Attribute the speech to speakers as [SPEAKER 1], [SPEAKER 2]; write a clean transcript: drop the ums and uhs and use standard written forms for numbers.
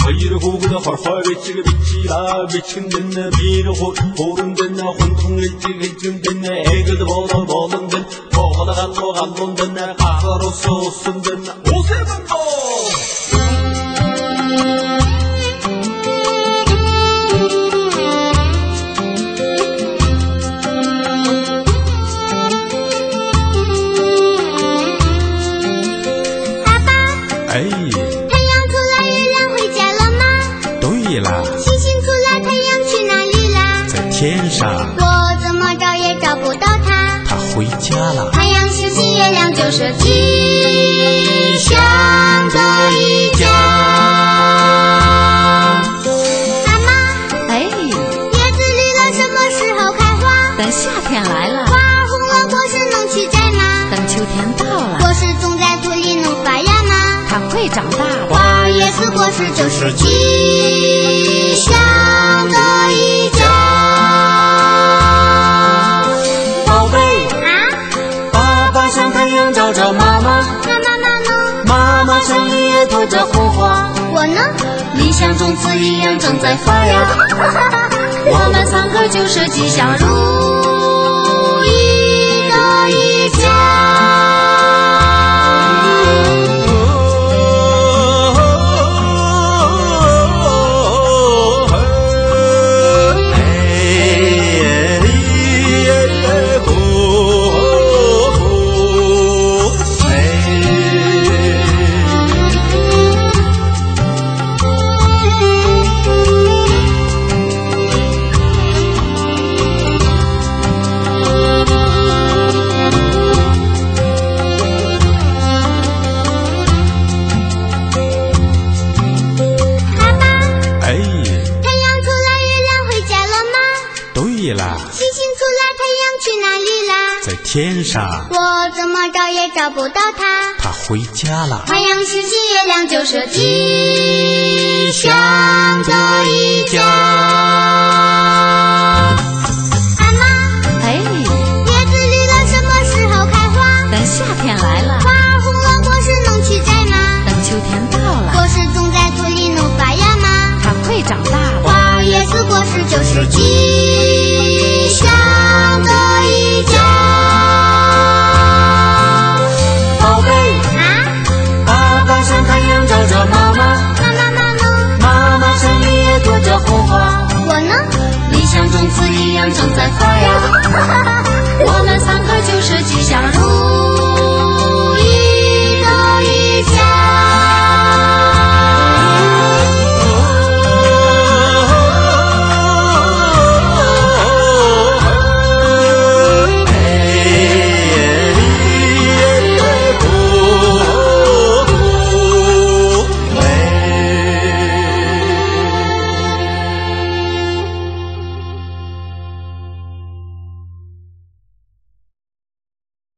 [SPEAKER 1] 하이를 호구나 활활 외치게 미치라 미친 됐네 비를 호른 됐네 혼통 일찍 됐네 애그도 보는 됐네 뭐가 갈로 됐네 가로서 옷은 됐네 옷에 ಬಂ도
[SPEAKER 2] 天上，
[SPEAKER 3] 我怎么找也找不到它。
[SPEAKER 2] 它回家了。
[SPEAKER 3] 太阳、星星、月亮就是吉祥的一家。妈妈，
[SPEAKER 4] 哎，
[SPEAKER 3] 叶子绿了，什么时候开花？
[SPEAKER 4] 等夏天来了。
[SPEAKER 3] 花红了，果实能去摘吗？
[SPEAKER 4] 等秋天到了。
[SPEAKER 3] 果实种在土里能发芽吗？
[SPEAKER 4] 它会长大的。
[SPEAKER 3] 花叶子果实就是吉祥的一家。
[SPEAKER 1] 向太阳照照妈妈，妈妈像一叶透着红花。
[SPEAKER 3] 我呢，
[SPEAKER 4] 理想种子一样正在发芽。我们三个就是吉祥如意的一家。
[SPEAKER 2] 天上，
[SPEAKER 3] 我怎么找也找不到它。
[SPEAKER 2] 它回家了。
[SPEAKER 3] 太阳、星星、月亮就是吉祥的一家。